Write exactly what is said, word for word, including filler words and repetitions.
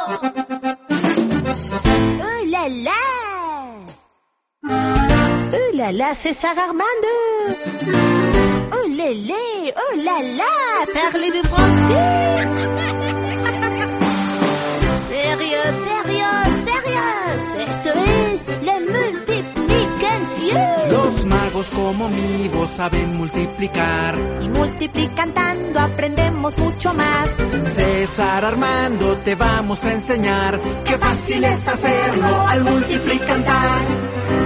Oh là là! Oh là là, c'est César Armando! Oh lélé! Oh là là! Parlez-vous français? Sérieux, sérieux, sérieux! Esto es la multiplicación. Los magos como mi voz saben multiplicar. Y multiplicando aprendemos mucho más. César Armando te vamos a enseñar. Qué fácil es hacerlo al multiplicar.